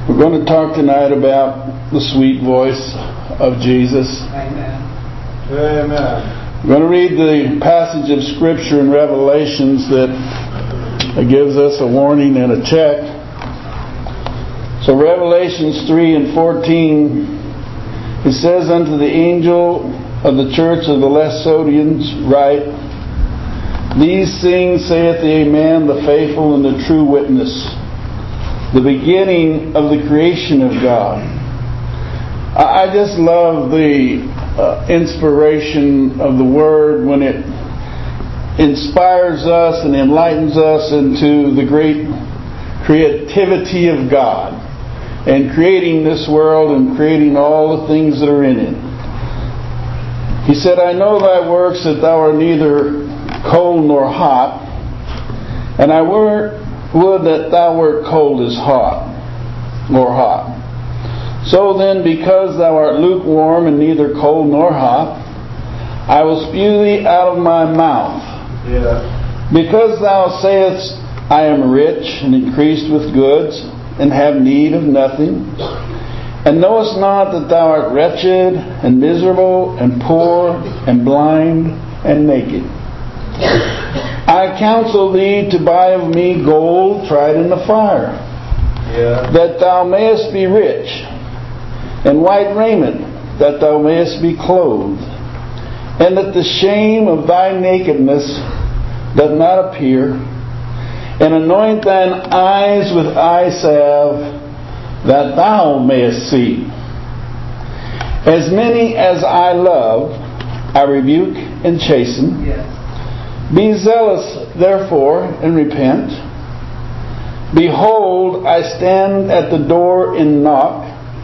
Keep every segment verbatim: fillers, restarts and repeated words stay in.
We're going to talk tonight about the sweet voice of Jesus. Amen. Amen. We're going to read the passage of Scripture in Revelations that gives us a warning and a check. So Revelations three and fourteen, it says, "Unto the angel of the church of the Laodiceans write, These things saith the Amen, the faithful and the true witness, the beginning of the creation of God." I just love the uh, inspiration of the Word when it inspires us and enlightens us into the great creativity of God and creating this world and creating all the things that are in it. He said, "I know thy works, that thou art neither cold nor hot, and I were would that thou wert cold as hot, or hot. So then, because thou art lukewarm and neither cold nor hot, I will spew thee out of my mouth. Yeah. Because thou sayest, I am rich and increased with goods, and have need of nothing, and knowest not that thou art wretched and miserable and poor and blind and naked. I counsel thee to buy of me gold tried in the fire, yeah. that thou mayest be rich, and white raiment, that thou mayest be clothed, and that the shame of thy nakedness doth not appear, and anoint thine eyes with eye salve, that thou mayest see. As many as I love, I rebuke and chasten. Yes. Be zealous, therefore, and repent. Behold, I stand at the door and knock.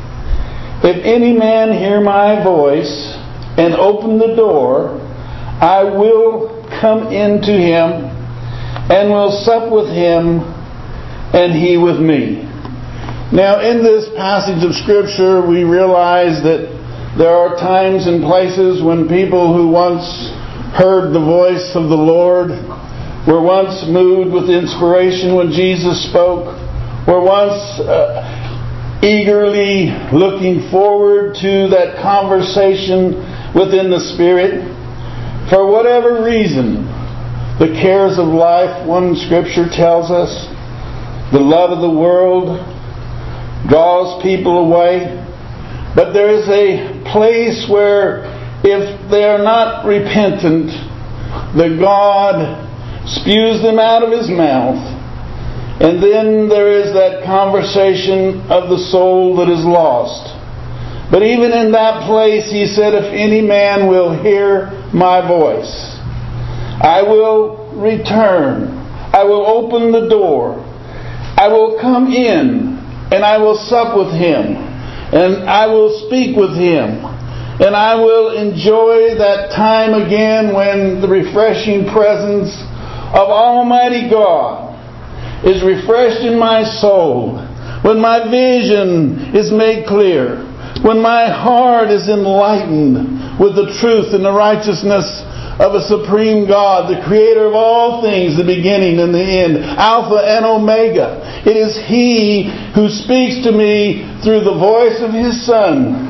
If any man hear my voice and open the door, I will come into him and will sup with him and he with me." Now, in this passage of Scripture, we realize that there are times and places when people who once heard the voice of the Lord, were once moved with inspiration when Jesus spoke, were once uh, eagerly looking forward to that conversation within the Spirit. For whatever reason, the cares of life, one Scripture tells us, the love of the world draws people away. But there is a place where if they are not repentant, that God spews them out of His mouth. And then there is that conversation of the soul that is lost. But even in that place, He said, if any man will hear my voice, I will return. I will open the door. I will come in and I will sup with him. And I will speak with him. And I will enjoy that time again when the refreshing presence of Almighty God is refreshed in my soul. When my vision is made clear. When my heart is enlightened with the truth and the righteousness of a supreme God, the Creator of all things, the beginning and the end, Alpha and Omega. It is He who speaks to me through the voice of His Son.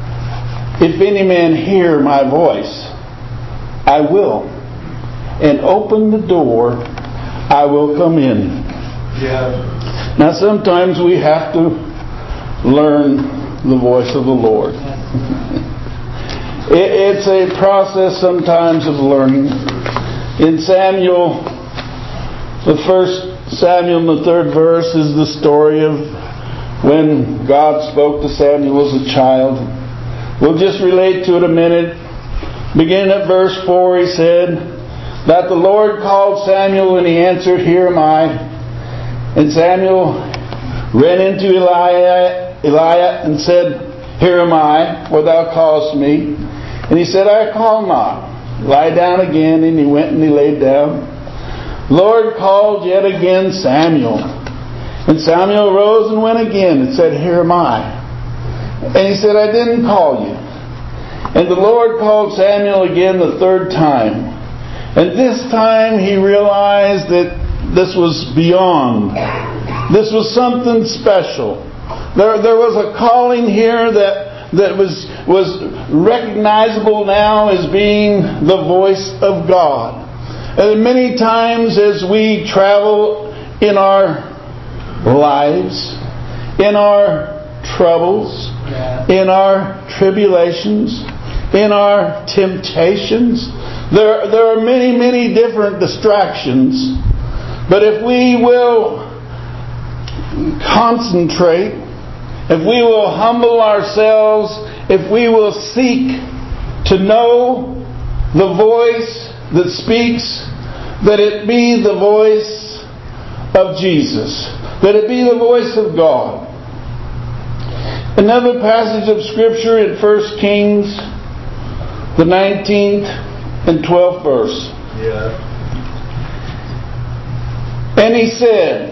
If any man hear my voice, I will, and open the door, I will come in. Yeah. Now sometimes we have to learn the voice of the Lord. It's a process sometimes of learning. In Samuel, the first Samuel, the third verse, is the story of when God spoke to Samuel as a child. We'll just relate to it a minute. Beginning at verse four, he said, that the Lord called Samuel, and he answered, Here am I. And Samuel ran into Eliah, Eliah and said, Here am I, for thou callest me. And he said, I call not. Lie down again. And he went and he laid down. Lord called yet again Samuel. And Samuel rose and went again and said, Here am I. And he said, I didn't call you. And the Lord called Samuel again the third time. And this time he realized that this was beyond. This was something special. There, there was a calling here that, that was, was recognizable now as being the voice of God. And many times as we travel in our lives, in our troubles, in our tribulations, in our temptations, there, there are many, many different distractions. But if we will concentrate, if we will humble ourselves, if we will seek to know the voice that speaks, that it be the voice of Jesus, that it be the voice of God. Another passage of Scripture in First Kings, the nineteenth and twelfth verse. Yeah. And he said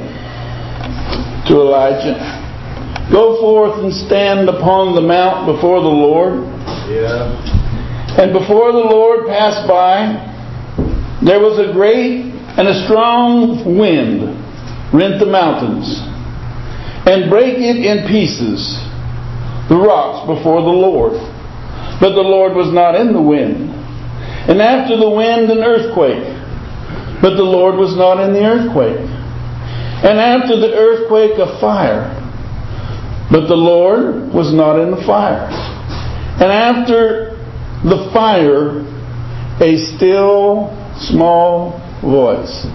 to Elijah, "Go forth and stand upon the mount before the Lord." Yeah. And before the Lord passed by, there was a great and a strong wind rent the mountains, and brake it in pieces, the rocks before the Lord. But the Lord was not in the wind. And after the wind an earthquake, but the Lord was not in the earthquake. And after the earthquake a fire, but the Lord was not in the fire. And after the fire, a still small voice.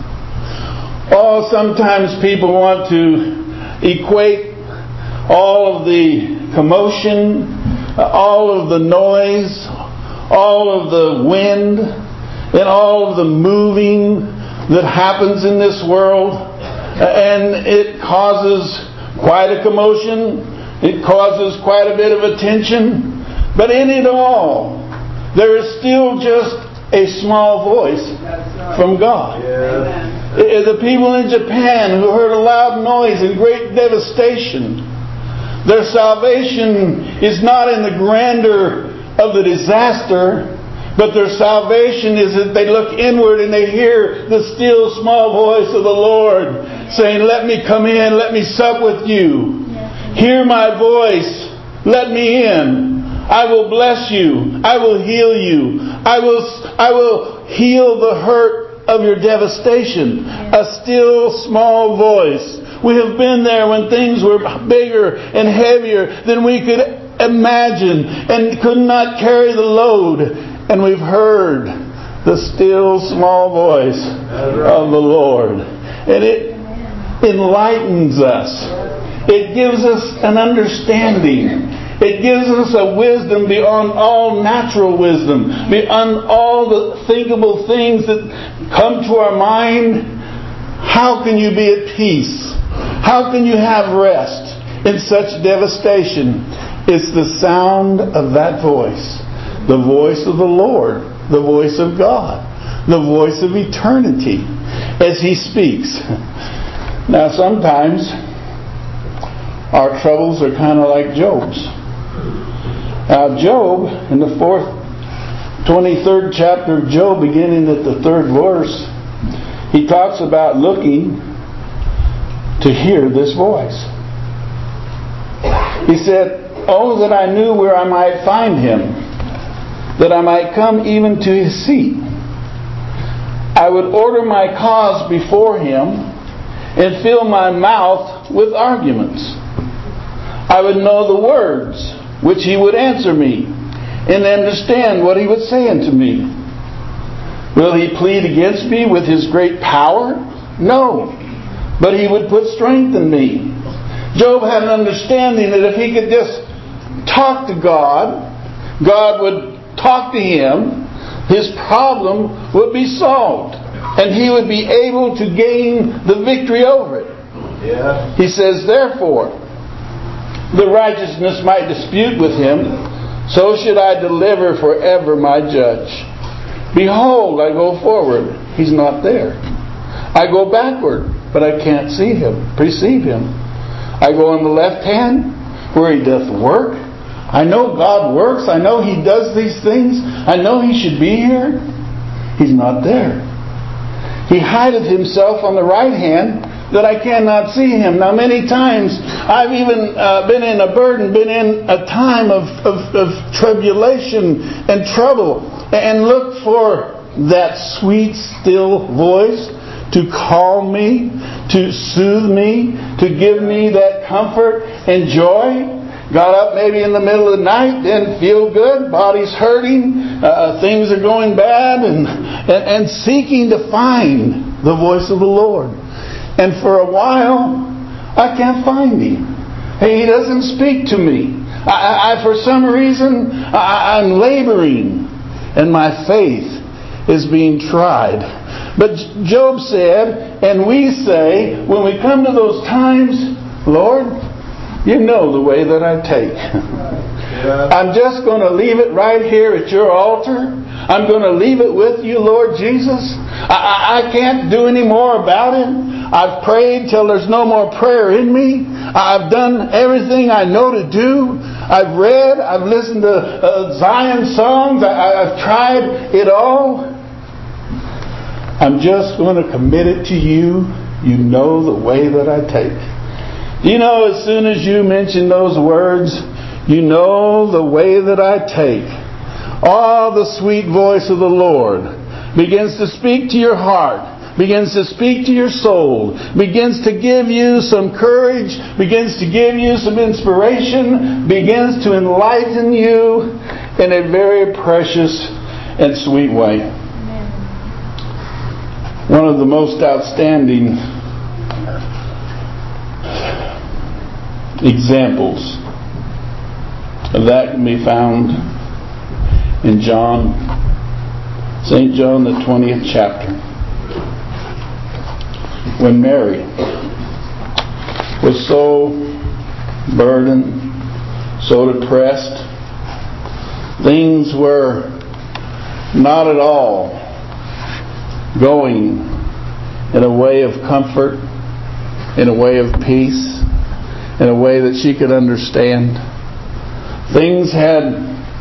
Oh, sometimes people want to equate all of the commotion, all of the noise, all of the wind, and all of the moving that happens in this world, and it causes quite a commotion. It causes quite a bit of attention. But in it all, there is still just a small voice from God. Yeah. The people in Japan who heard a loud noise and great devastation, their salvation is not in the grandeur of the disaster, but their salvation is that they look inward and they hear the still small voice of the Lord saying, "Let me come in, let me sup with you. Hear my voice, let me in. I will bless you, I will heal you, I will, I will heal the hurt of your devastation." A still small voice. We have been there when things were bigger and heavier than we could imagine and could not carry the load. And we've heard the still small voice of the Lord. And it enlightens us. It gives us an understanding. It gives us a wisdom beyond all natural wisdom, beyond all the thinkable things that come to our mind. How can you be at peace? How can you have rest in such devastation? It's the sound of that voice. The voice of the Lord. The voice of God. The voice of eternity as He speaks. Now sometimes our troubles are kind of like Job's. Now Job, in the fourth, twenty-third chapter of Job, beginning at the third verse, he talks about looking to hear this voice. He said, "Oh, that I knew where I might find Him, that I might come even to His seat. I would order my cause before Him and fill my mouth with arguments. I would know the words which He would answer me, and understand what He would say unto me. Will He plead against me with His great power? No, but He would put strength in me." Job had an understanding that if he could just talk to God, God would talk to him, his problem would be solved, and he would be able to gain the victory over it. Yeah. He says, "Therefore, the righteousness might dispute with him, so should I deliver forever my judge. Behold, I go forward, He's not there. I go backward, but I can't see Him, perceive Him. I go on the left hand, where He doth work. I know God works. I know He does these things. I know He should be here. He's not there. He hideth Himself on the right hand, that I cannot see Him. Now, many times I've even uh, been in a burden, been in a time of, of, of tribulation and trouble, and looked for that sweet, still voice to calm me, to soothe me, to give me that comfort and joy. Got up maybe in the middle of the night, didn't feel good, body's hurting, uh, things are going bad, and, and, and seeking to find the voice of the Lord. And for a while, I can't find Him. He doesn't speak to me. I, I for some reason, I, I'm laboring, and my faith is being tried. But Job said, and we say, when we come to those times, Lord, You know the way that I take. Yeah. I'm just going to leave it right here at Your altar. I'm going to leave it with You, Lord Jesus. I, I, I can't do any more about it. I've prayed till there's no more prayer in me. I've done everything I know to do. I've read. I've listened to uh, Zion songs. I, I've tried it all. I'm just going to commit it to You. You know the way that I take. You know, as soon as you mention those words, You know the way that I take. Oh, the sweet voice of the Lord begins to speak to your heart, begins to speak to your soul, begins to give you some courage, begins to give you some inspiration, begins to enlighten you in a very precious and sweet way. One of the most outstanding examples of that can be found in John, Saint John, the twentieth chapter. When Mary was so burdened, so depressed, things were not at all going in a way of comfort, in a way of peace, in a way that she could understand. Things had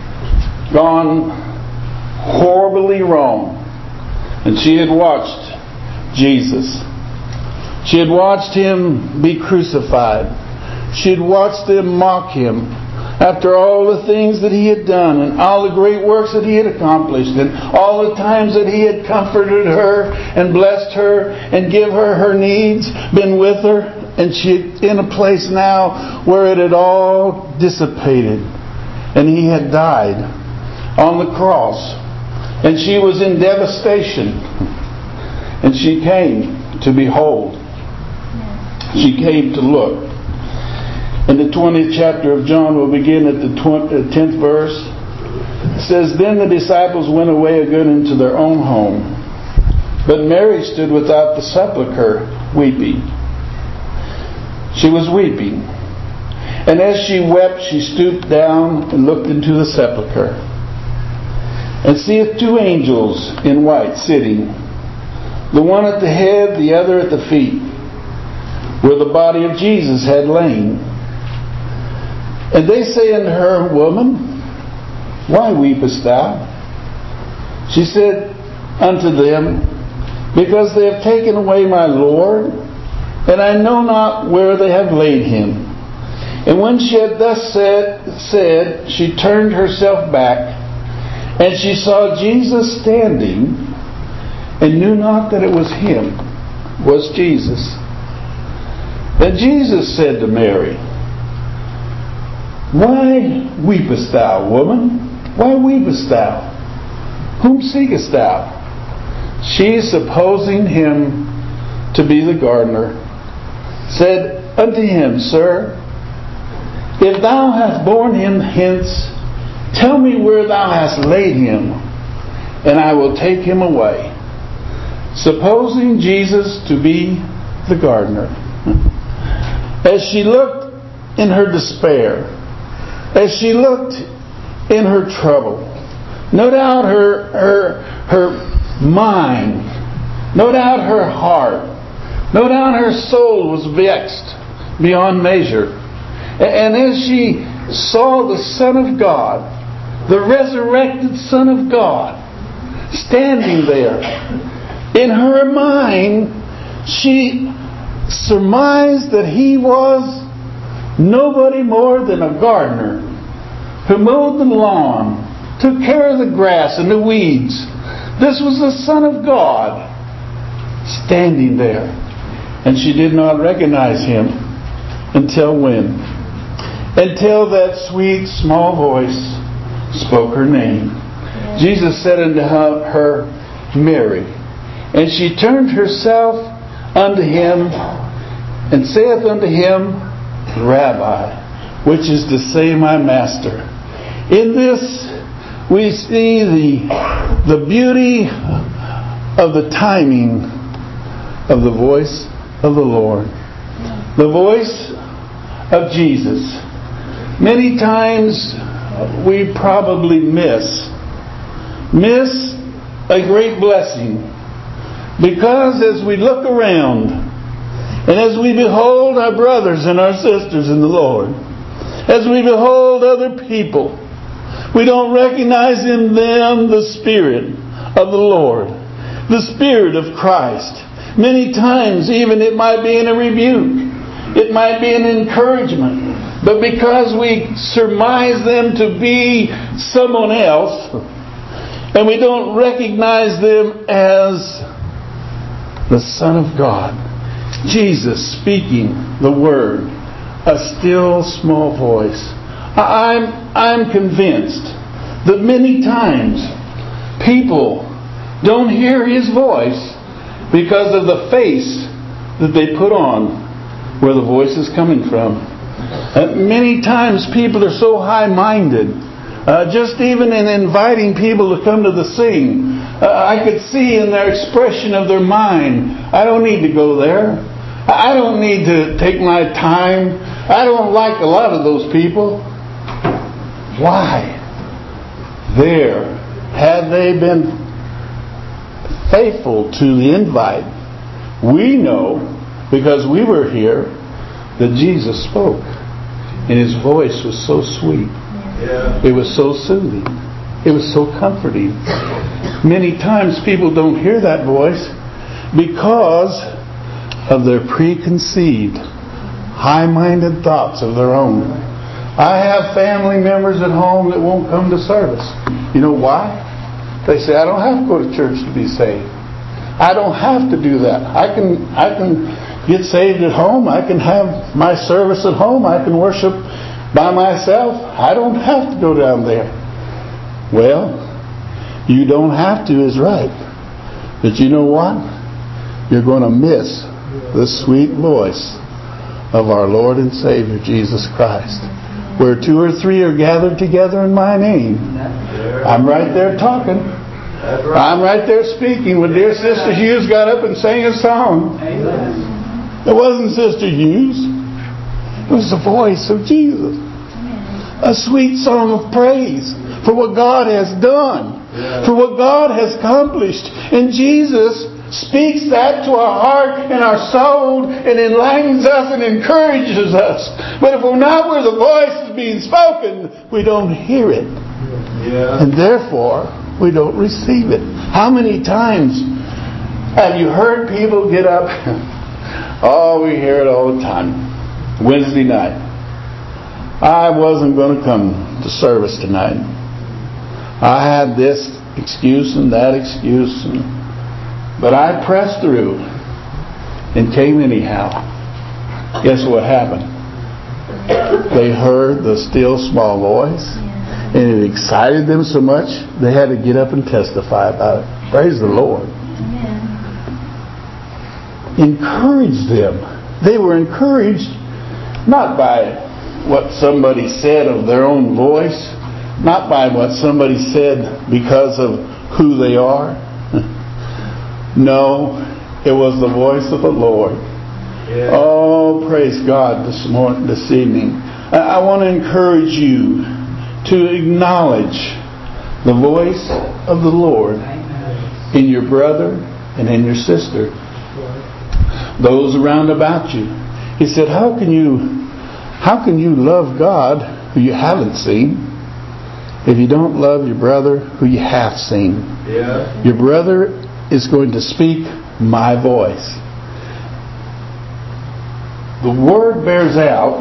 gone horribly wrong. And she had watched Jesus. She had watched Him be crucified. She had watched them mock Him after all the things that He had done and all the great works that He had accomplished and all the times that He had comforted her and blessed her and give her her needs, been with her. And she in a place now where it had all dissipated. And He had died on the cross. And she was in devastation. And she came to behold. She came to look. In the twentieth chapter of John, we'll begin at the tenth verse. It says, Then the disciples went away again into their own home. But Mary stood without the sepulchre, weeping. She was weeping. And as she wept, she stooped down and looked into the sepulchre. And seeth two angels in white sitting, the one at the head, the other at the feet, where the body of Jesus had lain. And they say unto her, Woman, why weepest thou? She said unto them, Because they have taken away my Lord, and I know not where they have laid Him. And when she had thus said, said, she turned herself back, and she saw Jesus standing, and knew not that it was Him, was Jesus. Then Jesus said to Mary, Why weepest thou, woman? Why weepest thou? Whom seekest thou? She, supposing Him to be the gardener, said unto Him, Sir, if thou hast borne Him hence, tell me where thou hast laid Him, and I will take Him away. Supposing Jesus to be the gardener. As she looked in her despair, as she looked in her trouble, no doubt her her her mind, no doubt her heart, no doubt her soul was vexed beyond measure. And as she saw the Son of God, the resurrected Son of God, standing there, in her mind, she surmised that he was nobody more than a gardener who mowed the lawn, took care of the grass and the weeds. This was the Son of God standing there. And she did not recognize him until when? Until that sweet small voice spoke her name. Yeah. Jesus said unto her, Mary. And she turned herself unto him and saith unto him, Rabbi, which is to say, my master. In this we see the, the beauty of the timing of the voice of the Lord. The voice of Jesus. Many times we probably miss miss a great blessing, because as we look around and as we behold our brothers and our sisters in the Lord, as we behold other people, we don't recognize in them the Spirit of the Lord, the Spirit of Christ. Many times even it might be in a rebuke, it might be an encouragement. But because we surmise them to be someone else, and we don't recognize them as the Son of God, Jesus speaking the Word, a still small voice. I'm, I'm convinced that many times people don't hear His voice because of the face that they put on where the voice is coming from. Uh, many times people are so high-minded, uh, just even in inviting people to come to the sing, uh, I could see in their expression of their mind, I don't need to go there. I don't need to take my time. I don't like a lot of those people. Why? There, had they been faithful to the invite, we know, because we were here, that Jesus spoke. And His voice was so sweet. Yeah. It was so soothing. It was so comforting. Many times people don't hear that voice because of their preconceived, high-minded thoughts of their own. I have family members at home that won't come to service. You know why? They say, I don't have to go to church to be saved. I don't have to do that. I can, I can get saved at home. I can have my service at home. I can worship by myself. I don't have to go down there. Well, you don't have to is right. But you know what? You're going to miss the sweet voice of our Lord and Savior Jesus Christ. Where two or three are gathered together in my name, I'm right there talking. I'm right there speaking when dear Sister Hughes got up and sang a song. It wasn't Sister Hughes. It was the voice of Jesus. A sweet song of praise for what God has done, for what God has accomplished. And Jesus speaks that to our heart and our soul and enlightens us and encourages us. But if we're not where the voice is being spoken, we don't hear it. Yeah. And therefore, we don't receive it. How many times have you heard people get up? Oh, we hear it all the time. Wednesday night. I wasn't going to come to service tonight. I had this excuse and that excuse. And, but I pressed through and came anyhow. Guess what happened? They heard the still small voice. And it excited them so much, they had to get up and testify about it. Praise the Lord. Encourage them. They were encouraged not by what somebody said of their own voice, not by what somebody said because of who they are. No, it was the voice of the Lord. Yeah. Oh, praise God this morning, this evening. I, I want to encourage you to acknowledge the voice of the Lord in your brother and in your sister. Those around about you. He said, how can you how can you love God who you haven't seen if you don't love your brother who you have seen? Yeah. Your brother is going to speak my voice. the Word bears out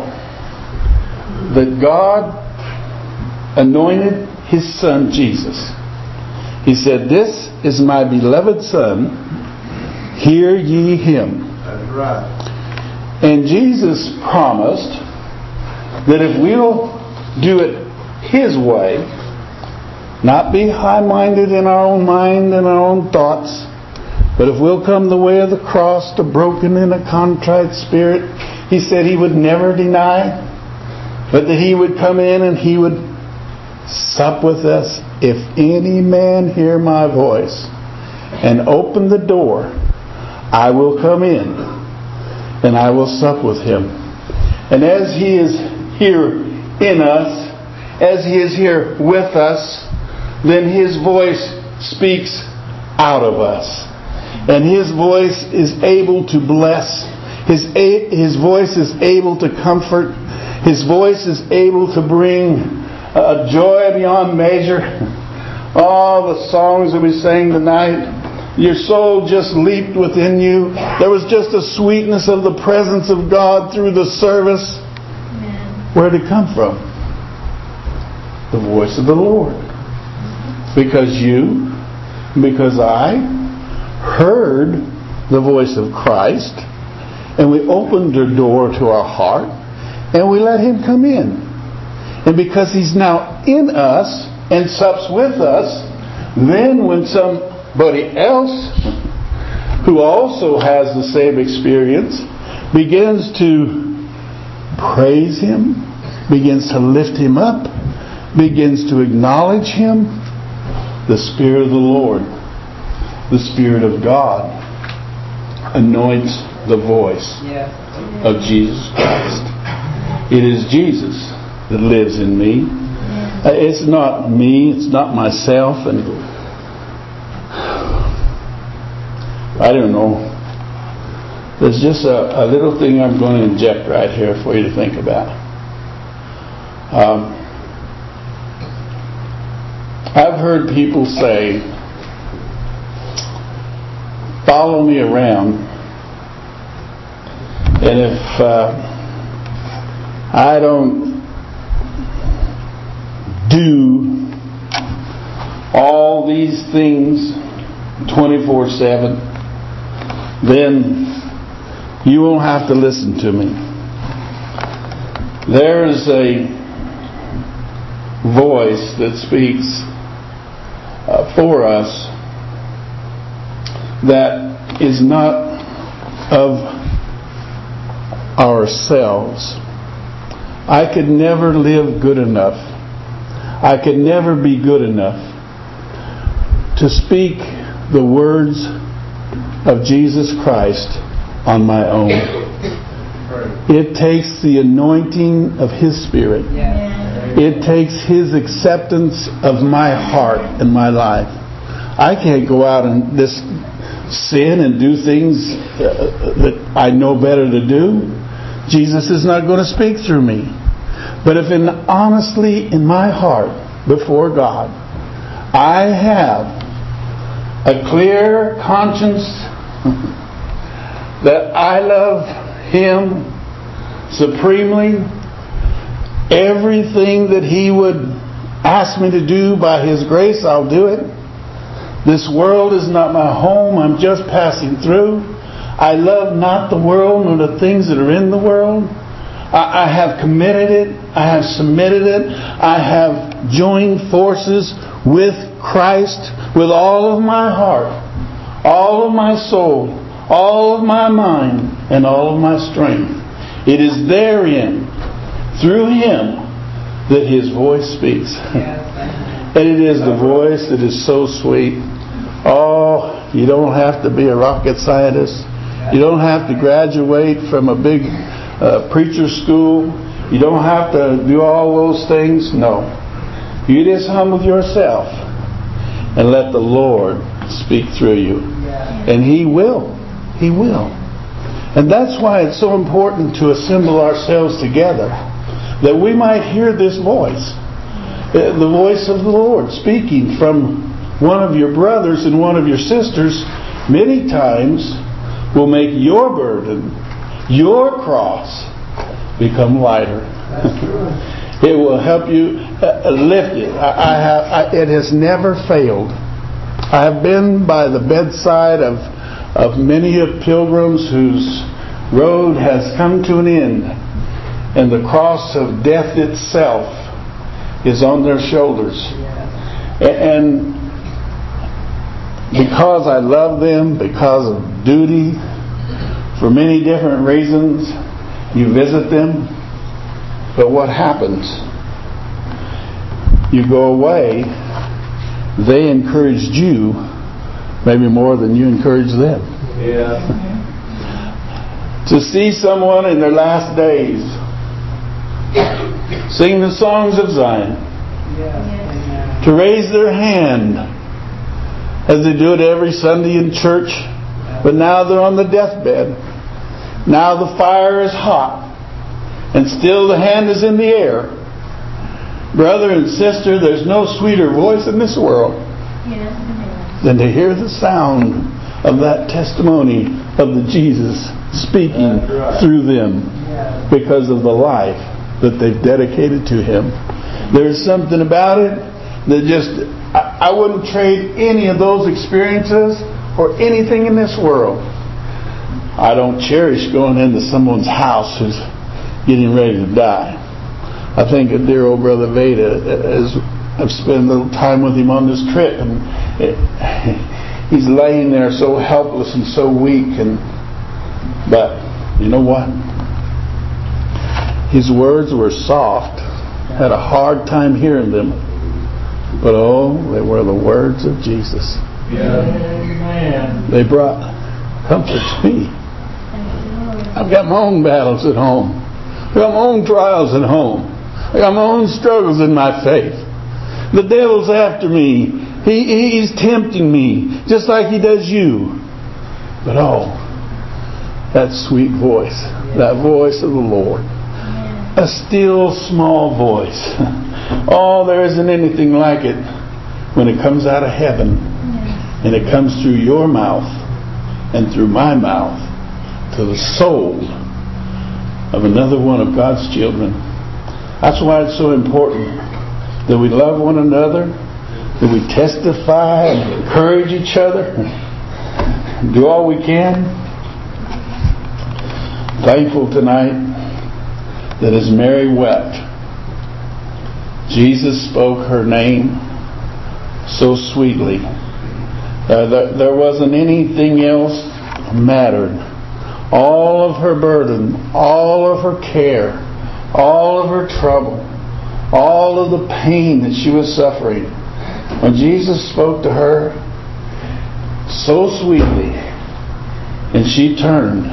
that God anointed His Son Jesus. He said, "This is my beloved Son, hear ye Him." That's right. And Jesus promised that if we'll do it His way, not be high-minded in our own mind and our own thoughts, but if we'll come the way of the cross, the broken and a contrite spirit, He said He would never deny, but that He would come in and He would sup with us. If any man hear my voice and open the door, I will come in and I will sup with him. And as He is here in us, as He is here with us, then His voice speaks out of us. And His voice is able to bless. His, His voice is able to comfort. His voice is able to bring a joy beyond measure. All the songs that we sang tonight, your soul just leaped within you. There was just a sweetness of the presence of God through the service. Amen. Where did it come from? The voice of the Lord. Because you, because I heard the voice of Christ, and we opened the door to our heart, and we let Him come in. And because He's now in us and sups with us, then when somebody else who also has the same experience begins to praise Him, begins to lift Him up, begins to acknowledge Him, the Spirit of the Lord, the Spirit of God, anoints the voice of Jesus Christ. It is Jesus that lives in me. It's not me, it's not myself, and I don't know. There's just a, a little thing I'm going to inject right here for you to think about. Um, I've heard people say, "Follow me around, and if uh, I don't do all these things twenty-four seven, then you won't have to listen to me." There is a voice that speaks uh, for us that is not of ourselves. I could never live good enough. I could never be good enough to speak the words of Jesus Christ on my own. It takes the anointing of His Spirit. It takes His acceptance of my heart and my life. I can't go out and just sin and do things uh, that I know better to do. Jesus is not going to speak through me. But if in honestly in my heart before God, I have a clear conscience that I love Him supremely, everything that He would ask me to do by His grace, I'll do it. This world is not my home, I'm just passing through. I love not the world nor the things that are in the world. I have committed it. I have submitted it. I have joined forces with Christ with all of my heart, all of my soul, all of my mind, and all of my strength. It is therein, through Him, that His voice speaks. And it is the voice that is so sweet. Oh, you don't have to be a rocket scientist. You don't have to graduate from a big uh, preacher school. You don't have to do all those things. No. You just humble yourself and let the Lord speak through you. And He will. He will. And that's why it's so important to assemble ourselves together, that we might hear this voice. The voice of the Lord speaking from one of your brothers and one of your sisters many times will make your burden your cross become lighter. It will help you uh, lift it. I, I have, I, it has never failed. I have been by the bedside of, of many of pilgrims whose road has come to an end, and the cross of death itself is on their shoulders. And because I love them, because of duty, for many different reasons, you visit them. But what happens? You go away, they encouraged you maybe more than you encouraged them. Yeah. To see someone in their last days sing the songs of Zion, Yeah. to raise their hand as they do it every Sunday in church, but now they're on the deathbed. Now the fire is hot, and still the hand is in the air. Brother and sister, there's no sweeter voice in this world than to hear the sound of that testimony of the Jesus speaking through them because of the life that they've dedicated to Him. There's something about it that just, I, I wouldn't trade any of those experiences for anything in this world. I don't cherish going into someone's house who's getting ready to die. I think of dear old Brother Veda, as I've spent a little time with him on this trip, and it, he's laying there so helpless and so weak. And but you know what? His words were soft. Had a hard time hearing them, but oh, they were the words of Jesus. Yeah. They brought comfort to me. I've got my own battles at home. I've got my own trials at home. I got my own struggles in my faith. The devil's after me. He, he's tempting me, just like he does you. But oh, that sweet voice, that voice of the Lord, a still small voice. Oh, there isn't anything like it when it comes out of heaven, and it comes through your mouth and through my mouth to the soul of another one of God's children. That's why it's so important that we love one another, that we testify and encourage each other, do all we can. Thankful tonight that as Mary wept, Jesus spoke her name so sweetly. Uh, there, there wasn't anything else mattered. All of her burden, all of her care, all of her trouble, all of the pain that she was suffering, when Jesus spoke to her so sweetly, and she turned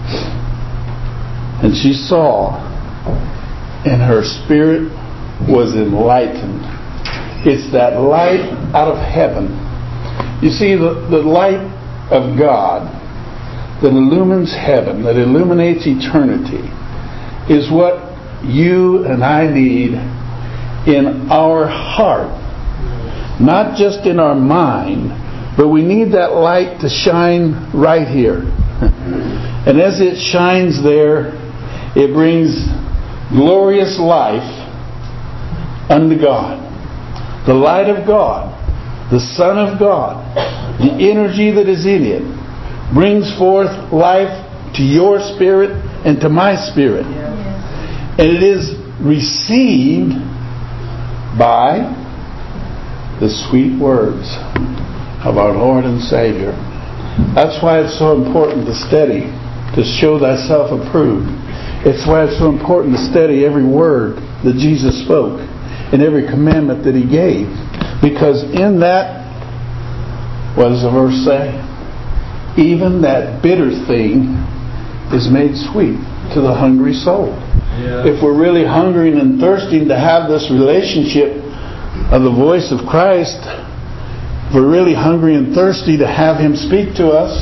and she saw, and her spirit was enlightened. It's that light out of heaven. You see, the, the light of God that illumines heaven, that illuminates eternity, is what you and I need in our heart. Not just in our mind, but we need that light to shine right here. And as it shines there, it brings glorious life unto God. The light of God, the Son of God, the energy that is in it, brings forth life to your spirit and to my spirit. And it is received by the sweet words of our Lord and Savior. That's why it's so important to study, to show thyself approved. It's why it's so important to study every word that Jesus spoke and every commandment that He gave. Because in that, what does the verse say? Even that bitter thing is made sweet to the hungry soul. Yeah. If we're really hungering and thirsting to have this relationship of the voice of Christ, if we're really hungry and thirsty to have Him speak to us,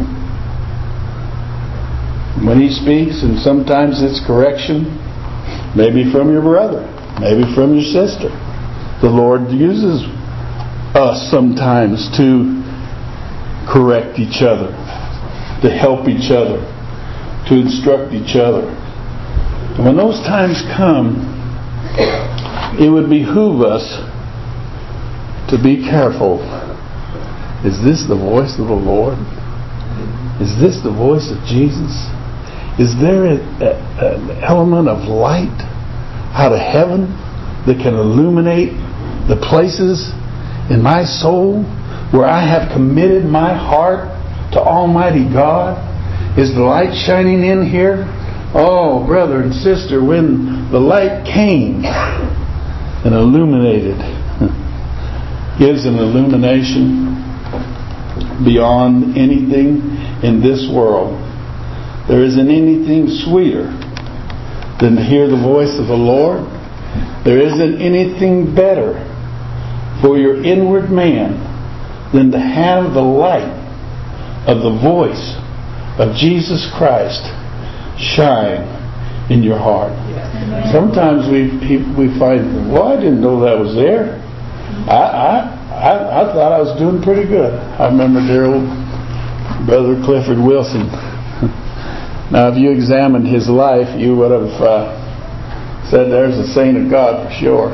when He speaks, and sometimes it's correction, maybe from your brother, maybe from your sister. The Lord uses us sometimes to correct each other, to help each other, to instruct each other. And when those times come, it would behoove us to be careful. Is this the voice of the Lord? Is this the voice of Jesus? Is there a, a, an element of light out of heaven that can illuminate the places in my soul where I have committed my heart to Almighty God? Is the light shining in here? Oh, brother and sister, when the light came and illuminated, gives an illumination beyond anything in this world. There isn't anything sweeter than to hear the voice of the Lord. There isn't anything better for your inward man than to have the light of the voice of Jesus Christ shine in your heart. Sometimes we we find, well, I didn't know that was there. I I I, I thought I was doing pretty good. I remember dear old Brother Clifford Wilson. Now, if you examined his life, you would have uh, said there's a saint of God for sure.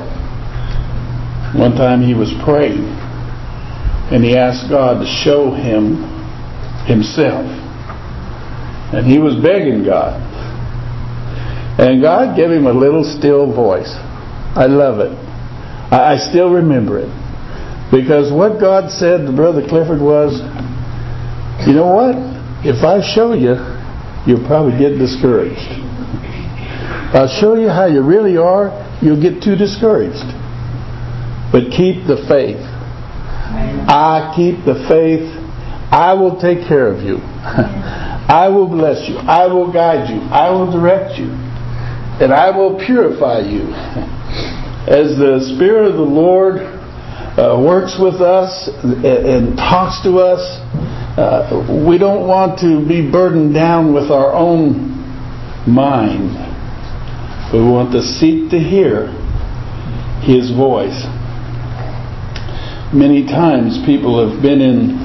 One time he was praying, and he asked God to show him himself. And he was begging God. And God gave him a little still voice. I love it. I, I still remember it. Because what God said to Brother Clifford was, you know what? If I show you, you'll probably get discouraged. If I'll show you how you really are, you'll get too discouraged. But keep the faith. I keep the faith. I will take care of you. I will bless you. I will guide you. I will direct you. And I will purify you. As the Spirit of the Lord uh, works with us and, and talks to us, uh, we don't want to be burdened down with our own mind. We want to seek to hear His voice. Many times people have been in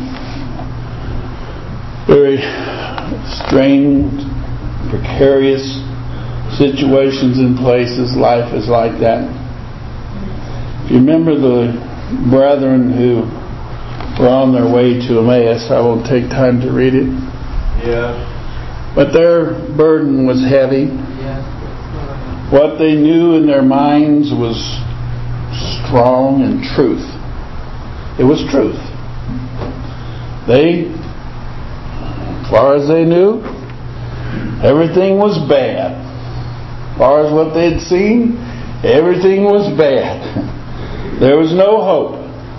very strained, precarious situations and places. Life is like that. If you remember the brethren who were on their way to Emmaus, I won't take time to read it. Yeah. But their burden was heavy. Yeah. What they knew in their minds was strong and truth. It was truth. They, as far as they knew, everything was bad. As far as what they'd seen, everything was bad. There was no hope.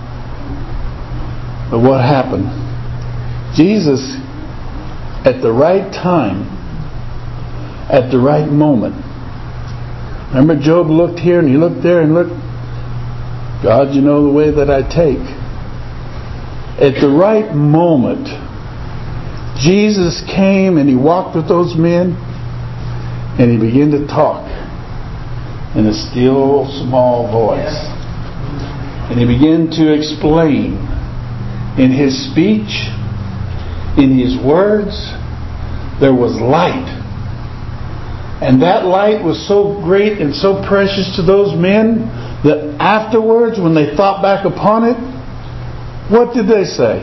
But what happened? Jesus, at the right time, at the right moment. Remember, Job looked here and he looked there and looked. God, you know the way that I take. At the right moment, Jesus came and He walked with those men and He began to talk in a still small voice. And He began to explain in His speech, in His words, there was light. And that light was so great and so precious to those men that afterwards, when they thought back upon it, what did they say?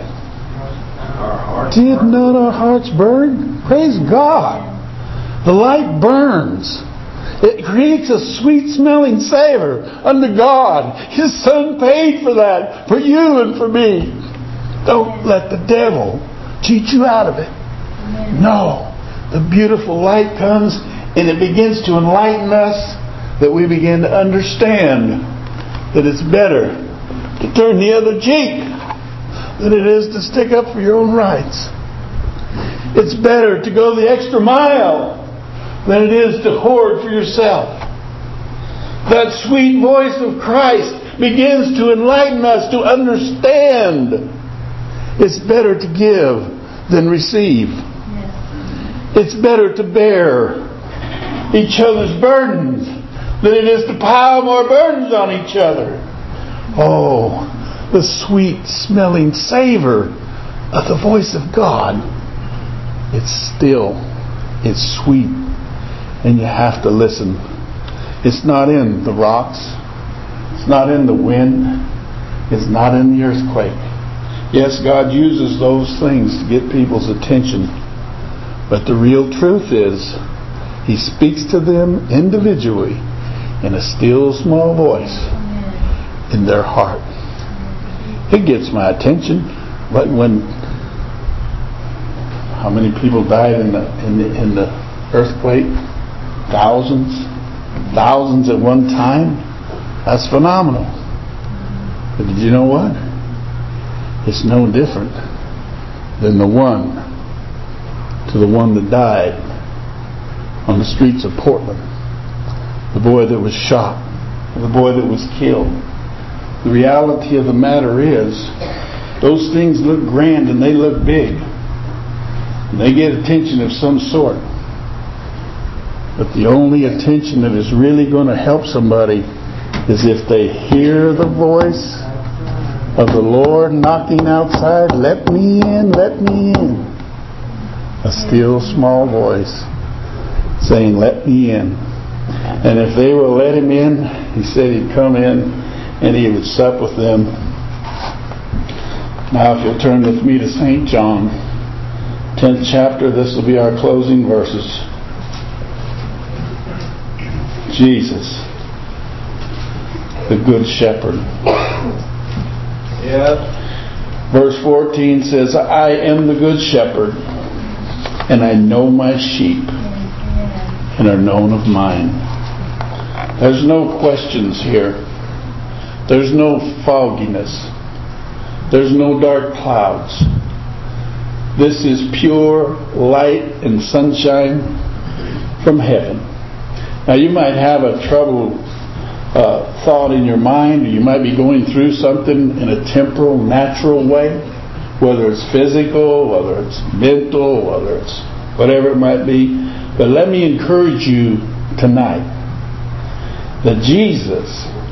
Did not our hearts burn? Praise God. The light burns. It creates a sweet-smelling savor unto God. His Son paid for that, for you and for me. Don't let the devil cheat you out of it. No. The beautiful light comes and it begins to enlighten us, that we begin to understand that it's better to turn the other cheek than it is to stick up for your own rights. It's better to go the extra mile than it is to hoard for yourself. That sweet voice of Christ begins to enlighten us to understand it's better to give than receive. It's better to bear each other's burdens than it is to pile more burdens on each other. Oh, the sweet smelling savor of the voice of God. It's still It's sweet. And you have to listen. It's not in the rocks. It's not in the wind. It's not in the earthquake. Yes, God uses those things to get people's attention. But the real truth is, He speaks to them individually in a still small voice in their heart. It gets my attention. But when how many people died in the in the, in the earthquake? Thousands, thousands at one time. That's phenomenal. But did you know what? It's no different than the one to the one that died on the streets of Portland. The boy that was shot. The boy that was killed. The reality of the matter is, those things look grand and they look big. And they get attention of some sort. But the only attention that is really going to help somebody is if they hear the voice of the Lord knocking outside, "Let me in, let me in." A still small voice saying, "Let me in." And if they will let Him in, He said He'd come in and He would sup with them. Now if you'll turn with me to Saint John, tenth chapter, this will be our closing verses. Jesus, the Good Shepherd. Yes. Verse fourteen says, "I am the Good Shepherd, and I know my sheep, and are known of mine." There's no questions here. There's no fogginess. There's no dark clouds. This is pure light and sunshine from heaven. Now you might have a troubled uh, thought in your mind, or you might be going through something in a temporal, natural way, whether it's physical, whether it's mental, whether it's whatever it might be. But let me encourage you tonight that Jesus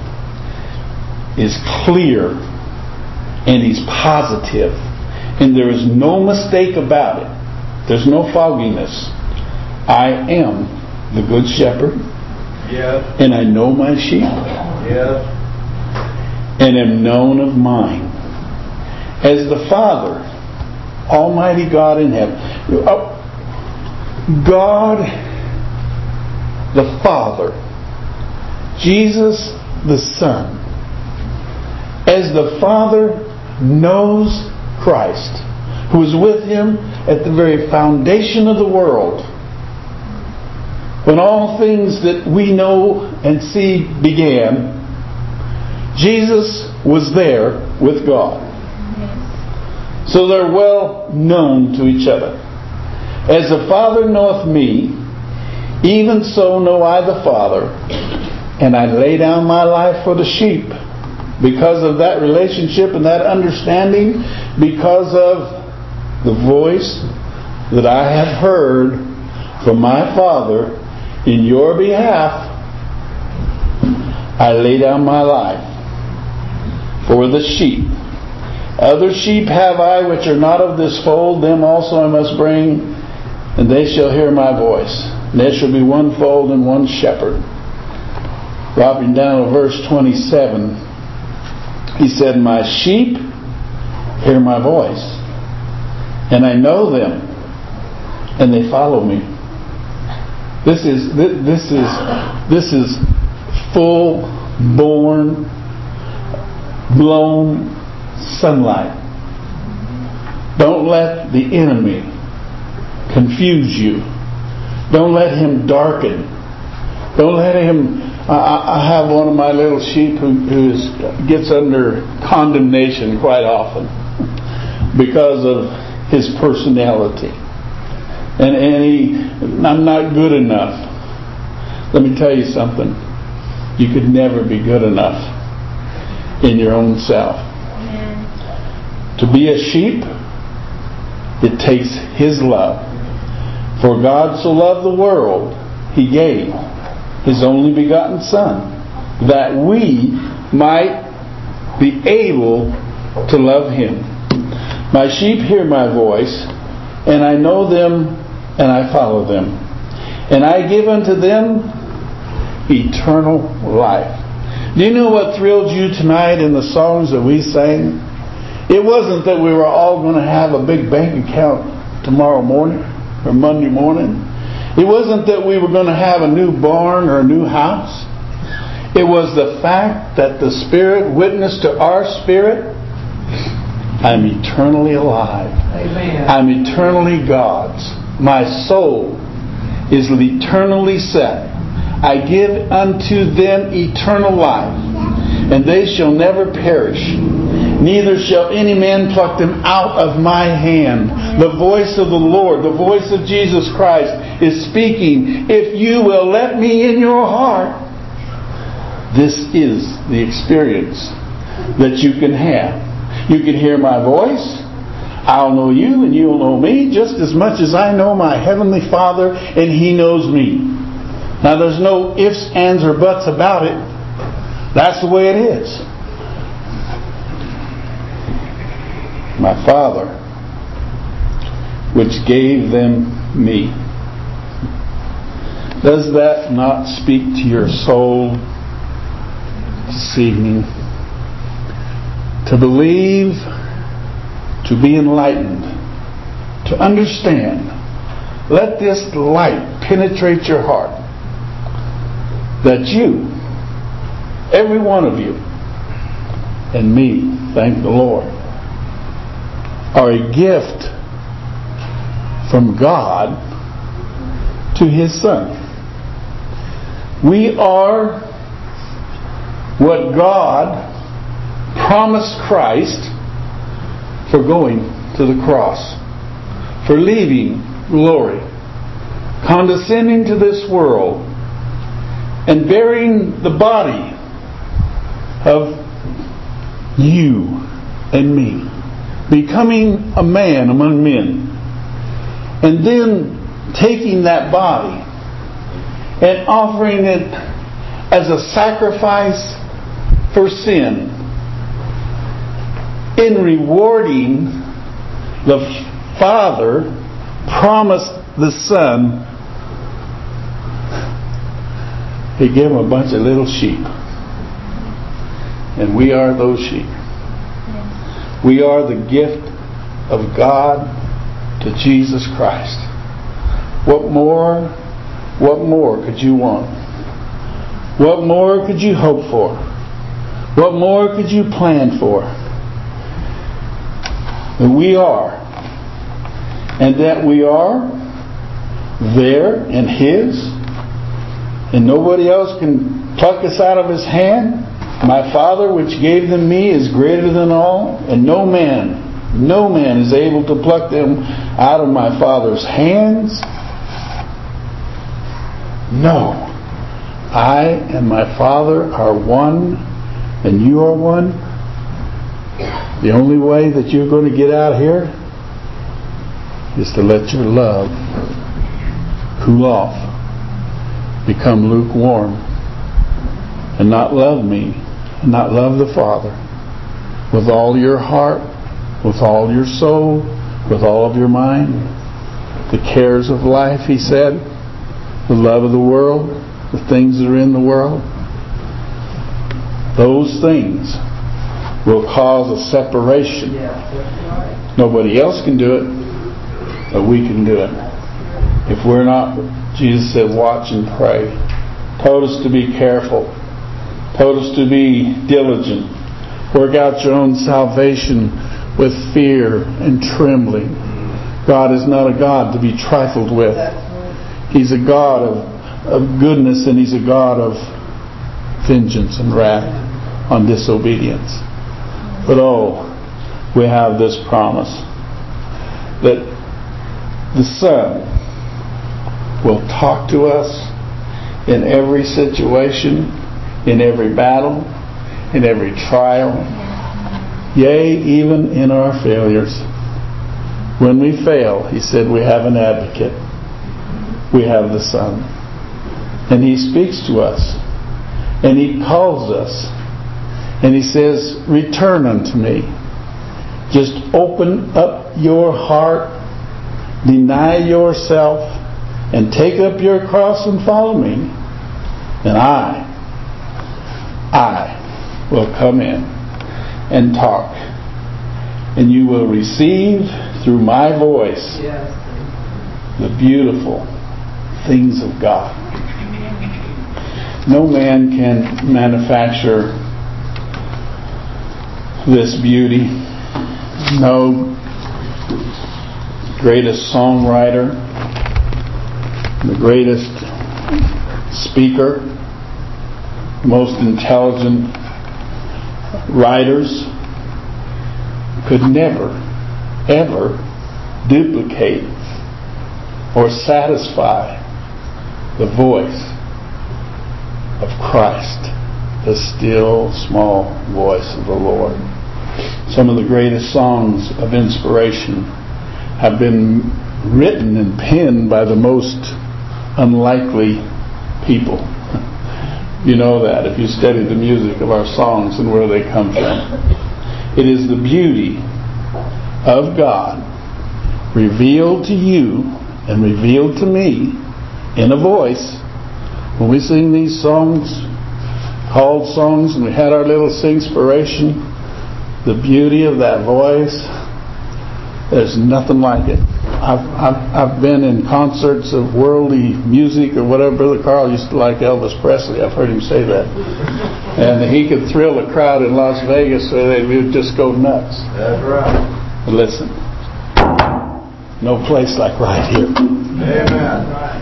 is clear and He's positive, and there is no mistake about it. There's no fogginess. I am the Good Shepherd, Yes. and I know my sheep, Yes. and am known of mine. As the Father, Almighty God in heaven, God the Father, Jesus the Son, as the Father knows Christ, who was with Him at the very foundation of the world, when all things that we know and see began, Jesus was there with God. So they're well known to each other. As the Father knoweth me, even so know I the Father, and I lay down my life for the sheep. Because of that relationship and that understanding, because of the voice that I have heard from my Father in your behalf, I lay down my life for the sheep. Other sheep have I which are not of this fold, them also I must bring, and they shall hear my voice. And there shall be one fold and one shepherd. Dropping down to verse twenty-seven, He said, "My sheep hear my voice, and I know them, and they follow me." This is this is this is full born, blown sunlight. Don't let the enemy confuse you. Don't let him darken. Don't let him. I, I have one of my little sheep who, who is, gets under condemnation quite often because of his personality. And, and he, I'm not good enough. Let me tell you something. You could never be good enough in your own self. Amen. To be a sheep, it takes His love. For God so loved the world, He gave His only begotten Son, that we might be able to love Him. My sheep hear my voice, and I know them, and I follow them. And I give unto them eternal life. Do you know what thrilled you tonight in the songs that we sang? It wasn't that we were all going to have a big bank account tomorrow morning or Monday morning. It wasn't that we were going to have a new barn or a new house. It was the fact that the Spirit witnessed to our spirit, I'm eternally alive. Amen. I'm eternally God's. My soul is eternally set. I give unto them eternal life, and they shall never perish. Neither shall any man pluck them out of my hand. The voice of the Lord, the voice of Jesus Christ is speaking. If you will let me in your heart, this is the experience that you can have. You can hear my voice. I'll know you and you'll know me just as much as I know my Heavenly Father and He knows me. Now there's no ifs, ands, or buts about it. That's the way it is. My Father, which gave them me. Does that not speak to your soul this evening? To believe, to be enlightened, to understand. Let this light penetrate your heart. That you, every one of you, and me, thank the Lord, are a gift from God to His Son. We are what God promised Christ for going to the cross, for leaving glory, condescending to this world, and bearing the body of you and me, becoming a man among men, and then taking that body and offering it as a sacrifice for sin, in rewarding the Father promised the Son. He gave him a bunch of little sheep. And we are those sheep. We are the gift of God to Jesus Christ. What more, what more could you want? What more could you hope for? What more could you plan for? That we are. And that we are there in His. And nobody else can pluck us out of His hand. My Father which gave them me is greater than all, and no man, no man is able to pluck them out of my Father's hands. No. I and my Father are one, and you are one. The only way that you're going to get out here is to let your love cool off, become lukewarm, and not love me, and not love the Father with all your heart, with all your soul, with all of your mind. The cares of life, He said, the love of the world, the things that are in the world, those things will cause a separation. Nobody else can do it, but we can do it. If we're not, Jesus said, watch and pray. Told us to be careful. Told us to be diligent. Work out your own salvation with fear and trembling. God is not a God to be trifled with. He's a God of, of goodness, and He's a God of vengeance and wrath on disobedience. But oh, we have this promise that the Son will talk to us in every situation, in every battle, in every trial, yea, even in our failures. When we fail, He said, we have an advocate. We have the Son. And He speaks to us. And He calls us. And He says, return unto me. Just open up your heart deny yourself, and take up your cross and follow me, then I, I will come in and talk. And you will receive through my voice the beautiful things of God. No man can manufacture this beauty. No greatest songwriter, the greatest speaker, most intelligent writers could never, ever duplicate or satisfy the voice of Christ, the still small voice of the Lord. Some of the greatest songs of inspiration have been written and penned by the most unlikely people. You know that if you study the music of our songs and where they come from. It is the beauty of God revealed to you and revealed to me in a voice. When we sing these songs, called songs, and we had our little singspiration, the beauty of that voice, there's nothing like it. I've, I've, I've been in concerts of worldly music or whatever. Brother Carl used to like Elvis Presley. I've heard him say that. And he could thrill a crowd in Las Vegas so they would just go nuts. That's right. But listen, no place like right here. Amen.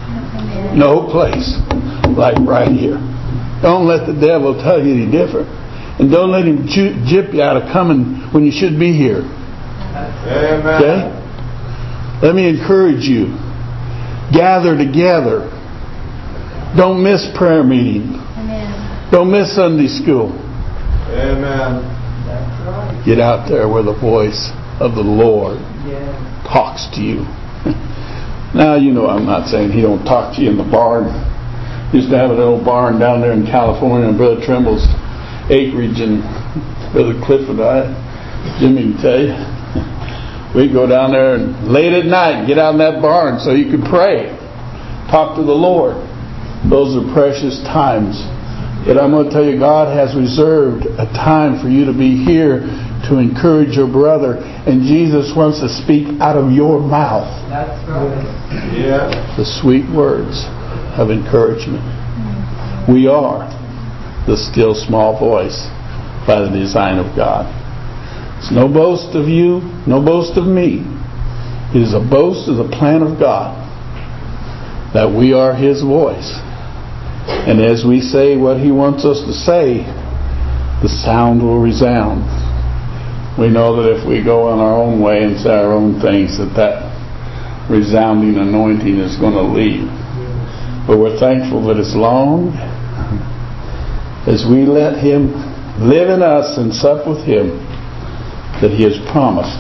No place like right here. Don't let the devil tell you any different. And don't let him gyp you out of coming when you should be here. Amen. Okay? Let me encourage you. Gather together. Don't miss prayer meeting. Amen. Don't miss Sunday school. Amen. That's right. Get out there where the voice of the Lord Yeah. talks to you. Now, you know I'm not saying he don't talk to you in the barn. Used to have a little barn down there in California on Brother Trimble's acreage, and Brother Cliff and I, Jimmy can tell you, we'd go down there and late at night get out in that barn so you could pray, talk to the Lord. Those are precious times. But I'm going to tell you, God has reserved a time for you to be here to encourage your brother, and Jesus wants to speak out of your mouth. That's right. Yeah. The sweet words of encouragement. We are the still small voice by the design of God. It's no boast of you, no boast of me. It is a boast of the plan of God that we are His voice. And as we say what He wants us to say, the sound will resound. We know that if we go on our own way and say our own things, that that resounding anointing is going to leave. But we're thankful that as long as we let Him live in us and sup with Him, that He has promised.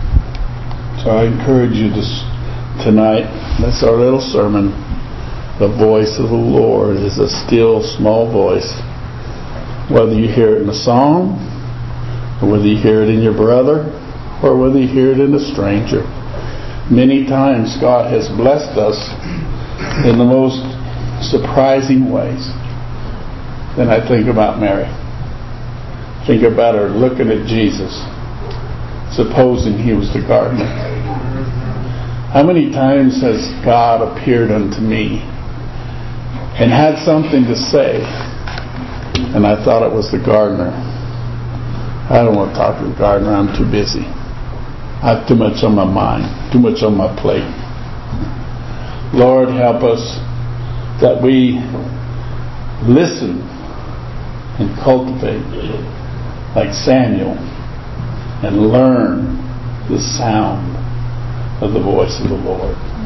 So I encourage you this tonight. That's our little sermon. The voice of the Lord is a still small voice. Whether you hear it in a song, or whether you hear it in your brother, or whether you hear it in a stranger. Many times God has blessed us in the most surprising ways. Then I think about Mary. Think about her looking at Jesus, supposing He was the gardener. How many times has God appeared unto me and had something to say, and I thought it was the gardener? I don't want to talk to the gardener. I'm too busy. I have too much on my mind, too much on my plate. Lord, help us that we listen and cultivate like Samuel and learn the sound of the voice of the Lord.